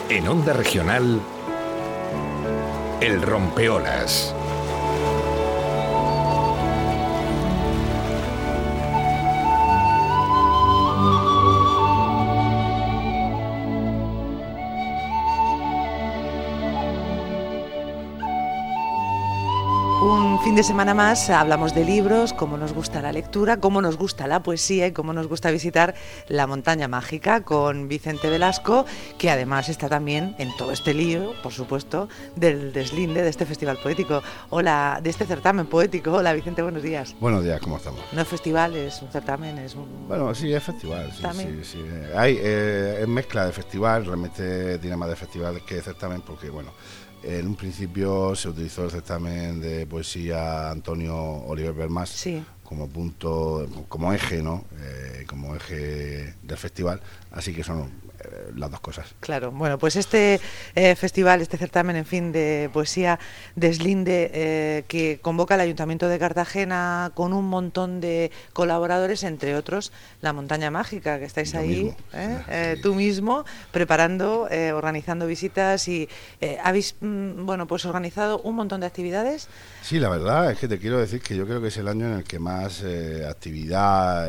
En Onda Regional, El Rompeolas. Un fin de semana más hablamos de libros, cómo nos gusta la lectura, cómo nos gusta la poesía y cómo nos gusta visitar la montaña mágica con Vicente Velasco, que además está también en todo este lío, por supuesto, del deslinde de este festival poético. Hola, de este certamen poético. Hola Vicente, buenos días. Buenos días, ¿cómo estamos? No es festival, es un certamen, es un... Bueno, sí, es festival, sí, ¿También? sí. Hay es mezcla de festival, realmente tiene más de festival que de certamen, porque bueno, en un principio se utilizó el certamen de poesía Antonio Oliver Bermas Sí. como punto, como eje, ¿no? Como eje del festival, así que son las dos cosas. Claro, bueno, pues este festival, este certamen, en fin, de poesía deslinde que convoca el Ayuntamiento de Cartagena con un montón de colaboradores, entre otros la Montaña Mágica, que estáis Yo ahí, mismo. Sí. tú mismo, preparando, organizando visitas y habéis, bueno, pues organizado un montón de actividades. Sí, la verdad es que te quiero decir que yo creo que es el año en el que más actividad,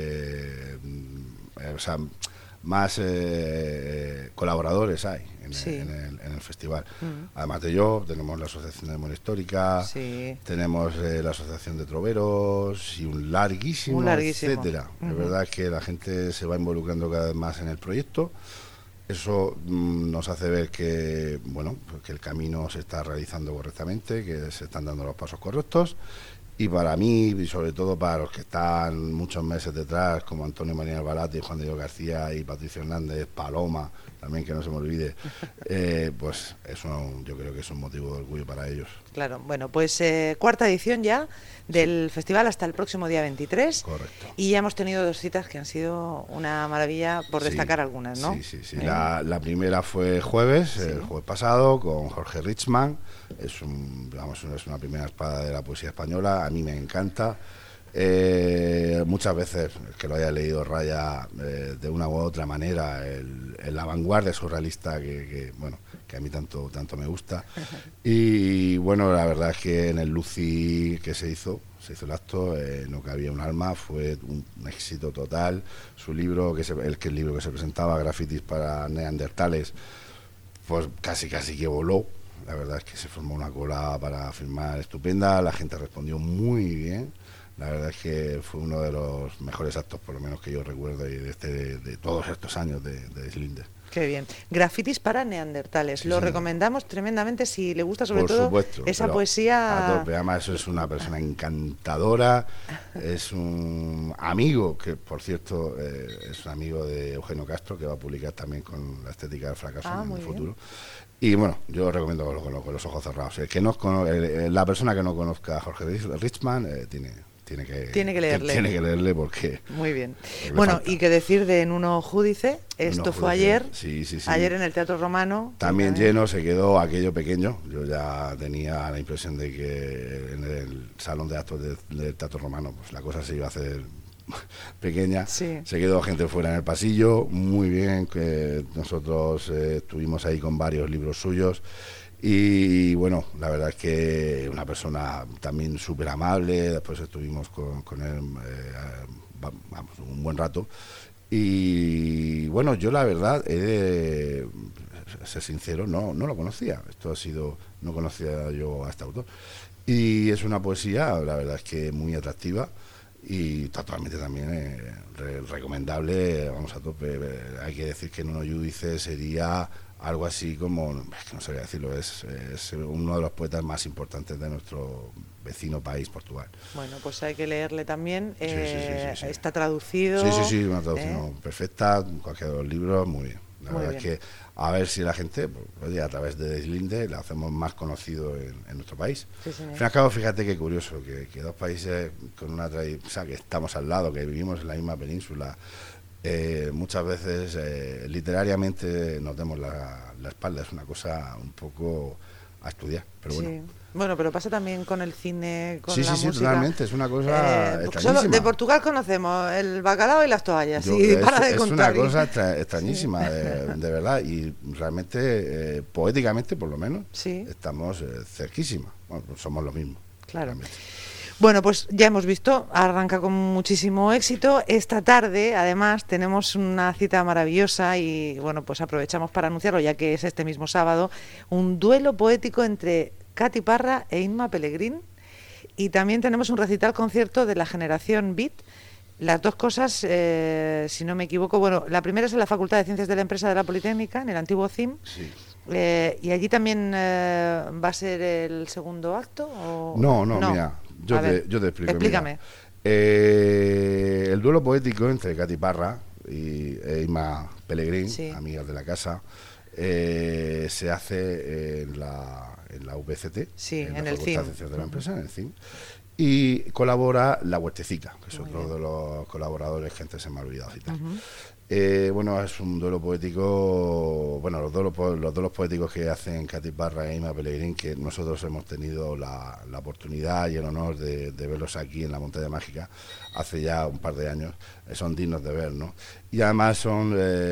o sea, más colaboradores hay Sí. en el festival. Además de yo, tenemos la Asociación de Memoria Histórica, Sí. tenemos la Asociación de Troveros y un larguísimo, etcétera. Es verdad que la gente se va involucrando cada vez más en el proyecto. Eso nos hace ver que, bueno, que el camino se está realizando correctamente, que se están dando los pasos correctos. Y para mí, y sobre todo para los que están muchos meses detrás, como Antonio María Albalate, Juan de Dios García y Patricio Hernández, Paloma, también que no se me olvide, pues eso yo creo que es un motivo de orgullo para ellos. Claro, bueno, pues cuarta edición ya del festival hasta el próximo día 23. Correcto. Y ya hemos tenido dos citas que han sido una maravilla, por Sí, destacar algunas, ¿no? Sí. La primera fue jueves, el jueves pasado, con Jorge Richman. Es una primera espada de la poesía española. A mí me encanta. Muchas veces que lo haya leído raya de una u otra manera en la vanguardia surrealista que a mí tanto me gusta. Y bueno, la verdad es que en el Lucy que se hizo el acto, no cabía un alma, fue un éxito total. Su libro, el libro que se presentaba, Grafitis para Neandertales, pues casi que voló. La verdad es que se formó una cola para firmar estupenda, la gente respondió muy bien. La verdad es que fue uno de los mejores actos, por lo menos que yo recuerdo, de todos estos años de Deslinde. Qué bien. Grafitis para Neandertales. Sí, Lo señor. recomendamos tremendamente si le gusta, sobre Por todo, supuesto, esa pero poesía. a tope. Además, eso es una persona encantadora, es un amigo que, por cierto, es un amigo de Eugenio Castro, que va a publicar también con La estética del fracaso en muy el bien. futuro. Y bueno, yo recomiendo con los ojos cerrados. La persona que no conozca a Jorge Richman tiene que leerle. Tiene que leerle porque... Muy bien. porque le Bueno, falta. y qué decir de Nuno Júdice. Esto Nuno fue Júdice, ayer. sí. Ayer en el Teatro Romano. También lleno, se quedó aquello pequeño. Yo ya tenía la impresión de que en el salón de actos del Teatro Romano pues la cosa se iba a hacer pequeña. Sí. Se quedó gente fuera en el pasillo, muy bien, que nosotros estuvimos ahí con varios libros suyos. Y bueno, la verdad es que una persona también súper amable. Después estuvimos con él un buen rato. Y bueno, yo la verdad he de ser sincero, no lo conocía. No conocía yo a este autor. Y es una poesía, la verdad es que muy atractiva y totalmente también recomendable, vamos a tope. Hay que decir que Nuno Júdice sería algo así como, es que no sabría decirlo, es uno de los poetas más importantes de nuestro vecino país, Portugal. Bueno, pues hay que leerle también. Sí. Está traducido. Sí, una traducción perfecta, cualquiera de los libros, muy bien. La Muy verdad bien. es que a ver si la gente, pues, a través de Deslinde, lo hacemos más conocido en nuestro país. Sí, señor. Al fin y al cabo, fíjate qué curioso, que dos países con una tradición, o sea, que estamos al lado, que vivimos en la misma península, muchas veces literariamente nos demos la espalda. Es una cosa un poco a estudiar, pero bueno. Sí. Bueno, pero pasa también con el cine, con Sí, la sí, música. totalmente, es una cosa Solo extrañísima. de Portugal conocemos el bacalao y las toallas, sí, para de Es contar. una cosa extrañísima, de verdad, y realmente, poéticamente por lo menos, Sí. estamos cerquísima. Bueno, pues somos lo mismo. Claro. Realmente. Bueno, pues ya hemos visto, arranca con muchísimo éxito. Esta tarde, además, tenemos una cita maravillosa y, bueno, pues aprovechamos para anunciarlo, ya que es este mismo sábado, un duelo poético entre Katy Parra e Inma Pellegrín. Y también tenemos un recital concierto de la generación Beat. Las dos cosas, si no me equivoco, bueno, la primera es en la Facultad de Ciencias de la Empresa de la Politécnica, en el antiguo CIM. Sí. ¿Y allí también va a ser el segundo acto? ¿O? No, mira, yo te explico. Explícame. Mira. El duelo poético entre Katy Parra e Inma Pellegrín, Sí. amigas de la casa, se hace en la UPCT, Sí, en la el Facultad CIM. de Ciencias de la Empresa, en el CIM, y colabora La Huertecica, que es Muy otro bien. de los colaboradores que antes se me ha olvidado citar. Ujú. Bueno, es un duelo poético, bueno, los duelos poéticos que hacen Katy Parra e Inma Pellegrín, que nosotros hemos tenido la oportunidad y el honor de verlos aquí en la Montaña Mágica hace ya un par de años, son dignos de ver, ¿no? Y además son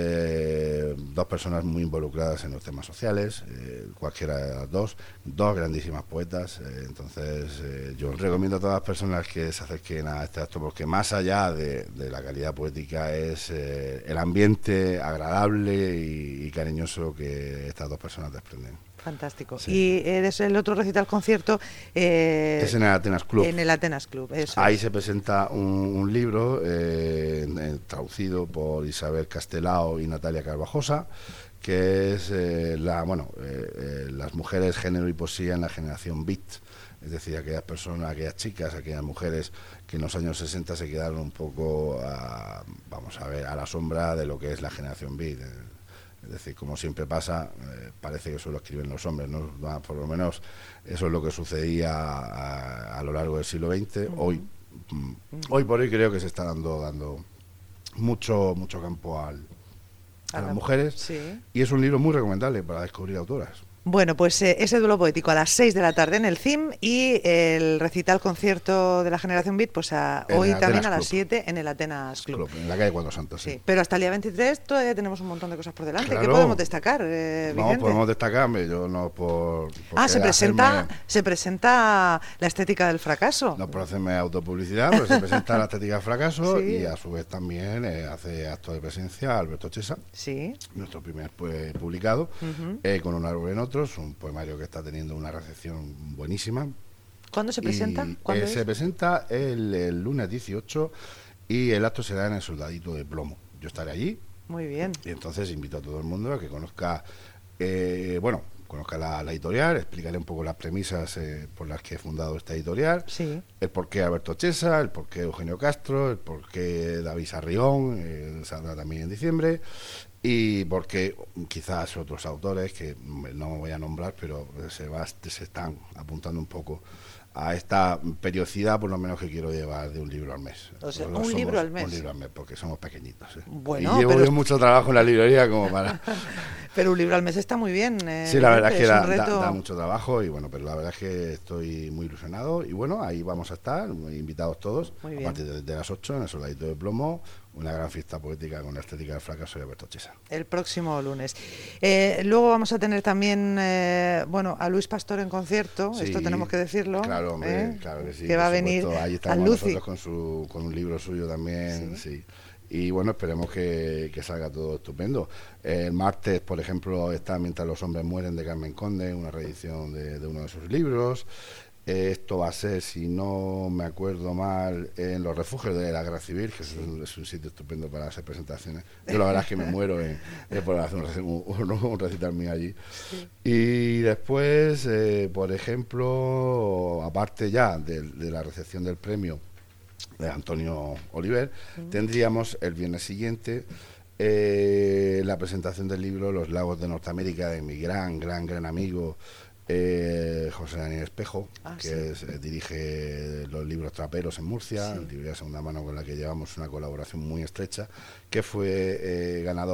dos personas muy involucradas en los temas sociales, cualquiera de las dos grandísimas poetas, entonces yo recomiendo a todas las personas que se acerquen a este acto, porque más allá de la calidad poética es el ambiente agradable y cariñoso que estas dos personas desprenden. Fantástico. Sí. Y es el otro recital concierto. Es en el Atenas Club. En el Atenas Club, eso. Ahí se presenta un libro traducido por Isabel Castelao y Natalia Carvajosa, que es las mujeres, género y poesía en la generación Beat. Es decir, aquellas personas, aquellas chicas, aquellas mujeres que en los años 60 se quedaron un poco, a la sombra de lo que es la generación Beat. Es decir, como siempre pasa, parece que solo escriben los hombres, ¿no? Por lo menos eso es lo que sucedía a lo largo del siglo XX. Hoy por hoy creo que se está dando mucho campo a las mujeres, Sí. y es un libro muy recomendable para descubrir autoras. Bueno, pues ese duelo poético a las 6 de la tarde en el CIM y el recital concierto de la generación Beat, pues hoy el también Atenas a las Club. 7 en el Atenas Club. En la calle Cuatro Santos, sí. Sí, pero hasta el día 23 todavía tenemos un montón de cosas por delante. Claro. ¿Qué podemos destacar, No, Vicente? podemos destacarme, yo no por Se presenta la estética del fracaso. no por hacerme autopublicidad, pero se presenta la estética del fracaso, Sí. y a su vez también hace acto de presencia Alberto Chesa, Sí. nuestro primer publicado, Ujú. con Un árbol en otros, un poemario que está teniendo una recepción buenísima. ¿Cuándo se presenta? Y, ¿Cuándo es? se presenta el lunes 18 y el acto será en el Soldadito de Plomo. Yo estaré allí Muy bien. y entonces invito a todo el mundo a que conozca, conozca la editorial, explicaré un poco las premisas por las que he fundado esta editorial, Sí. el porqué Alberto Chesa, el porqué Eugenio Castro, el porqué David Sarrión, saldrá también en diciembre, y porque quizás otros autores que no me voy a nombrar, pero se están apuntando un poco a esta periodicidad, por lo menos, que quiero llevar de un libro al mes. O sea, Nosotros un libro somos al mes. Un libro al mes, porque somos pequeñitos. Bueno, y llevo pero yo mucho trabajo en la librería como para... Pero un libro al mes está muy bien. Sí, la verdad es que un da reto. mucho trabajo, y bueno, pero la verdad es que estoy muy ilusionado, y bueno, ahí vamos a estar, muy invitados todos, Muy a bien. partir de las 8 en el Soldadito de Plomo, una gran fiesta poética con la estética del fracaso de Alberto Chesa. El próximo lunes. Luego vamos a tener también, a Luis Pastor en concierto, Sí, esto tenemos que decirlo. Claro, hombre, claro que sí. Que va a por venir supuesto. Ahí a estamos Lucy. nosotros con un libro suyo también, sí. Y bueno, esperemos que salga todo estupendo. El martes, por ejemplo, está Mientras los hombres mueren, de Carmen Conde, una reedición de uno de sus libros. Esto va a ser, si no me acuerdo mal, en los refugios de la Guerra Civil, que es un sitio estupendo para hacer presentaciones. Yo la verdad es que me muero por hacer un recital mío allí. Sí. Y después, por ejemplo, aparte ya de la recepción del premio de Antonio Oliver, tendríamos el viernes siguiente la presentación del libro Los lagos de Norteamérica, de mi gran amigo José Daniel Espejo, que dirige los libros traperos en Murcia, librería segunda mano con la que llevamos una colaboración muy estrecha, que fue ganador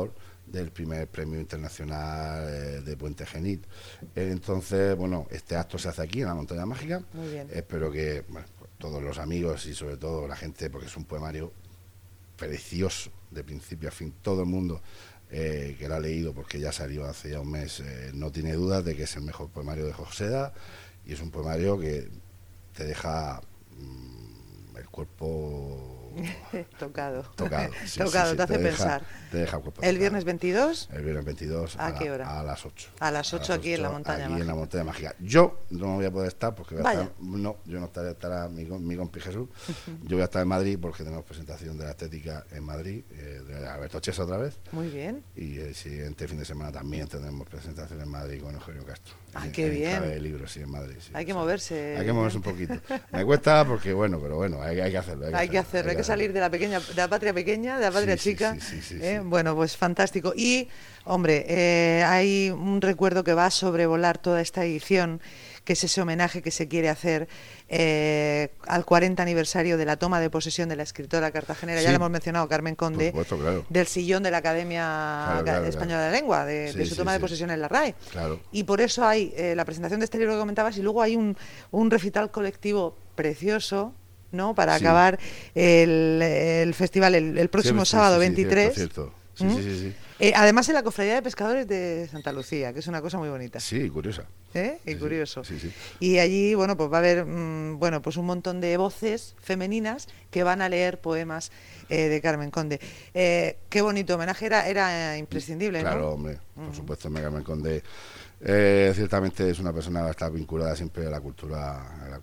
del primer premio internacional de Puente Genil. Entonces, bueno, este acto se hace aquí en la Montaña Mágica. Muy bien. Espero que todos los amigos y sobre todo la gente, porque es un poemario precioso de principio a fin, todo el mundo que lo ha leído, porque ya salió hace ya un mes, no tiene dudas de que es el mejor poemario de Joseda, y es un poemario que te deja el cuerpo Tocado. Sí, Tocado, sí, te hace pensar. Te deja el cuerpo ¿El tocado. viernes 22? El viernes 22 ¿A qué hora? A las 8. A las 8 aquí en la Montaña aquí Mágica. en la Montaña Mágica. Yo no voy a poder estar porque voy a Vaya. estar, no, yo no estaré, estará mi compi Jesús. Yo voy a estar en Madrid porque tenemos presentación de la estética en Madrid, de Alberto Chesa otra vez. Muy bien. Y el siguiente fin de semana también tendremos presentación en Madrid con Eugenio Castro. Qué bien. En Clave de Libros, sí, en Madrid. Sí, Hay que moverse. Hay que moverse un poquito. Me cuesta porque, bueno, pero bueno, hay que hacerlo. Hay que hacerlo, hay que salir de la patria pequeña, de la patria Sí, chica. sí. Bueno, pues fantástico. Y, hombre, hay un recuerdo que va a sobrevolar toda esta edición, que es ese homenaje que se quiere hacer al 40 aniversario de la toma de posesión de la escritora cartagenera, ya Sí. lo hemos mencionado, Carmen Conde, Por supuesto, claro. del sillón de la Academia Española de la Lengua, de su toma de posesión en la RAE. Claro. Y por eso hay la presentación de este libro que comentabas, y luego hay un recital colectivo precioso, ¿no? Para acabar el festival el próximo sábado 23. Cierto. Sí. Además en la Cofradía de Pescadores de Santa Lucía, que es una cosa muy bonita. Sí, curiosa. Y curioso. Sí. Y allí, bueno, pues va a haber pues un montón de voces femeninas que van a leer poemas de Carmen Conde. Qué bonito homenaje, era imprescindible, Claro, ¿no? hombre, por supuesto, Carmen Conde ciertamente es una persona que está vinculada siempre a la cultura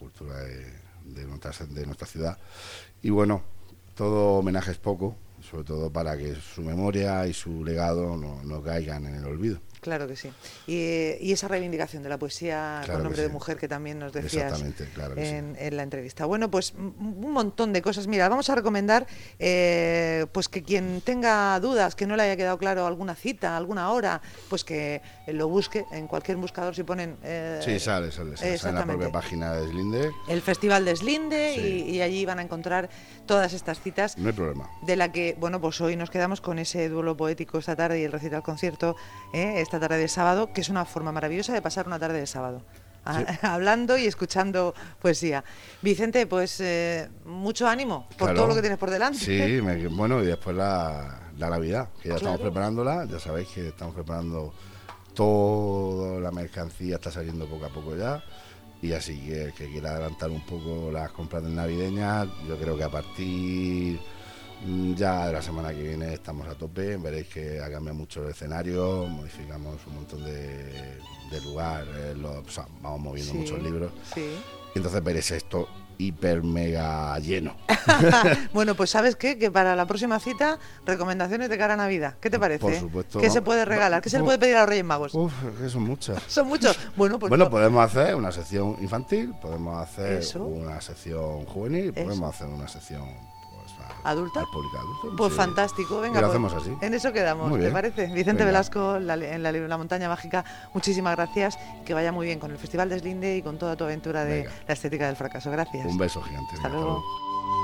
de nuestra ciudad. Y bueno, todo homenaje es poco, sobre todo para que su memoria y su legado no caigan en el olvido. Claro que sí. Y esa reivindicación de la poesía Claro con nombre que de sí. mujer que también nos decías Exactamente, claro que en la entrevista. Bueno, pues un montón de cosas. Mira, vamos a recomendar pues que quien tenga dudas, que no le haya quedado claro alguna cita, alguna hora, pues que lo busque en cualquier buscador si ponen... Sí, sale en la propia página de Slinde. El Festival de Slinde, Sí. y allí van a encontrar todas estas citas. No hay problema. De la que, bueno, pues hoy nos quedamos con ese duelo poético esta tarde y el recital concierto esta tarde de sábado, que es una forma maravillosa de pasar una tarde de sábado. Sí. Hablando y escuchando poesía. Vicente, pues mucho ánimo por Claro. todo lo que tienes por delante. Sí, bueno, y después la Navidad, que ya estamos Claro. preparándola. Ya sabéis que estamos preparando toda la mercancía, está saliendo poco a poco ya. Y así que el que quiera adelantar un poco las compras navideñas, yo creo que a partir ya de la semana que viene estamos a tope. Veréis que ha cambiado mucho el escenario, modificamos un montón de lugar, vamos moviendo Sí, muchos libros. sí. Y entonces veréis esto hiper mega lleno. Bueno, pues ¿sabes qué? Que para la próxima cita, recomendaciones de cara a Navidad. ¿Qué te parece? Por supuesto. ¿Qué se puede regalar? ¿Qué se le puede pedir a los Reyes Magos? Uf, que son muchas. ¿Son muchos? Bueno, pues Bueno, podemos hacer una sección infantil, podemos hacer Eso. una sección juvenil, Eso. podemos hacer una sección ¿Adulta? al público adulto. Pues Sí. fantástico, venga, Y lo pues, hacemos así. en eso quedamos, Muy ¿te bien. parece? Vicente Venga. Velasco, en la Montaña Mágica, muchísimas gracias, que vaya muy bien con el Festival de Slinde y con toda tu aventura de Venga. la estética del fracaso. Gracias. Un beso gigante. Hasta Venga, luego.